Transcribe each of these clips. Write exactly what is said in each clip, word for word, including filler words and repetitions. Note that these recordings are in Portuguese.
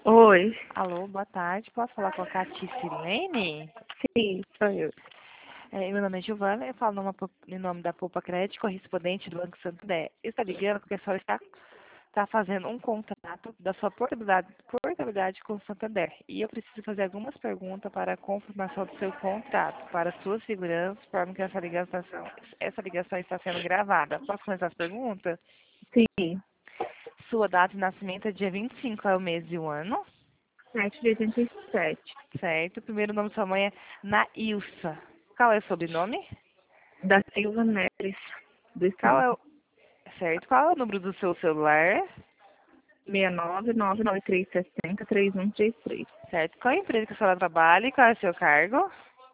Oi, Alô, boa tarde. Posso falar com a Caticilene? sim, sou eu. É, meu nome é Giovana, eu falo numa, em nome da Poupa Crédito, correspondente do Banco Santander. Está ligando porque a senhora está, está fazendo um contrato da sua portabilidade, portabilidade com o Santander. E eu preciso fazer algumas perguntas para a confirmação do seu contrato, para sua segurança, forma que essa ligação, essa ligação está sendo gravada. Posso começar as perguntas? Sim, Sua data de nascimento é dia vinte e cinco, é o mês e o ano, sete de oitenta e sete. certo? O primeiro nome de sua mãe é Nailsa. Qual é o sobrenome? Da Silva Neres, dos Qual é Santos. o... Certo. Qual é o número do seu celular? seis nove nove nove três seis zero três um três três. Certo. Qual é a empresa que a senhora trabalha e qual é o seu cargo?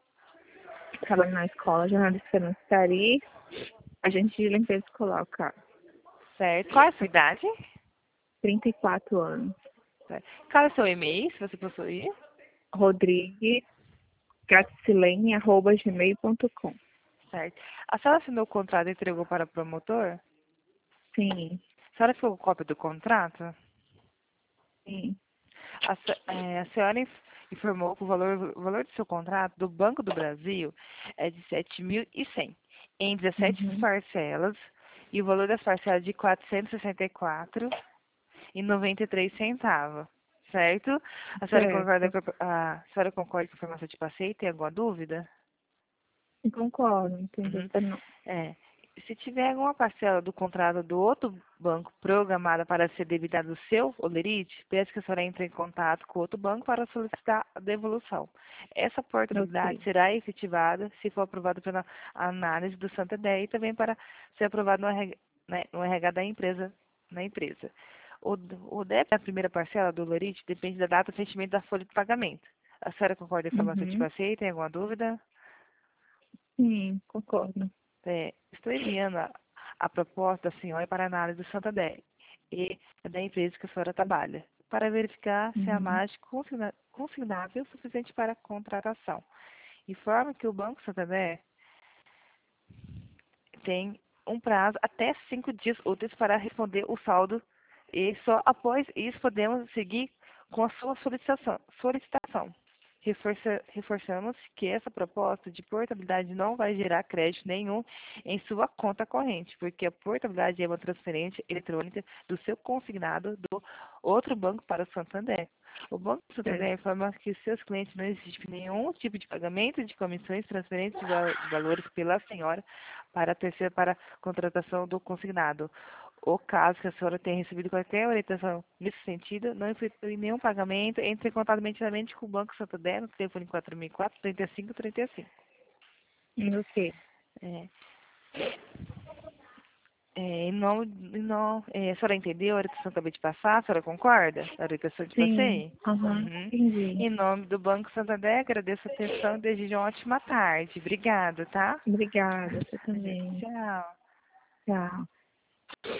Trabalho na escola, jornalista financiari, agente de limpeza escolar, cara. Certo. Qual é a sua idade? trinta e quatro anos. Certo. Qual é o seu e-mail, se você possuir? Rodrigues, gatilene, arroba gmail ponto com. Certo. A senhora assinou o contrato e entregou para o promotor? Sim, A senhora ficou com cópia do contrato? sim. A, se- é, a senhora inf- informou que o valor, o valor do seu contrato do Banco do Brasil é de sete mil e cem em dezessete Uhum. parcelas e o valor das parcelas de quatrocentos e sessenta e quatro e noventa e três centavos, certo? A senhora concorda Certo. com a, a senhora concorda com a informação que passei? Tem alguma dúvida? Concordo, não tem Uhum. dúvida não. É. Se tiver alguma parcela do contrato do outro banco programada para ser debitada do seu olerite, peça que a senhora entre em contato com outro banco para solicitar a devolução. Essa portabilidade Ok. será efetivada se for aprovada pela análise do Santander e também para ser aprovado no R H, né, no R H da empresa, na empresa. O, o débito da primeira parcela do olerite depende da data de vencimento da folha de pagamento. A senhora concorda com a informação que te Uhum. passei? Tem alguma dúvida? Sim, concordo. É, estou enviando a, a proposta da senhora para análise do Santander e da empresa que a senhora trabalha, para verificar se a Uhum. margem consigna- consignável é suficiente para a contratação. Informa que o Banco Santander tem um prazo até cinco dias úteis para responder o saldo e só após isso podemos seguir com a sua solicitação. solicitação. Reforça, reforçamos que essa proposta de portabilidade não vai gerar crédito nenhum em sua conta corrente, porque a portabilidade é uma transferência eletrônica do seu consignado do outro banco para o Santander. O Banco Santander Certo. informa que seus clientes não existe nenhum tipo de pagamento de comissões, transferências de val- de valores pela senhora para a terceira para a contratação do consignado. O caso que a senhora tenha recebido qualquer orientação nesse sentido, não efetue nenhum pagamento, entre em contato imediatamente com o Banco Santander no telefone quatro mil e quatro, trinta e cinco, trinta e cinco. Ok. É, é, em nome, em nome, é, a senhora entendeu a orientação que eu acabei de passar? A senhora concorda? A orientação que Sim, passei? aham, Uhum. entendi. Em nome do Banco Santander, agradeço a atenção e desejo uma ótima tarde. Obrigada, tá? Obrigada, você também. Tchau. Tchau.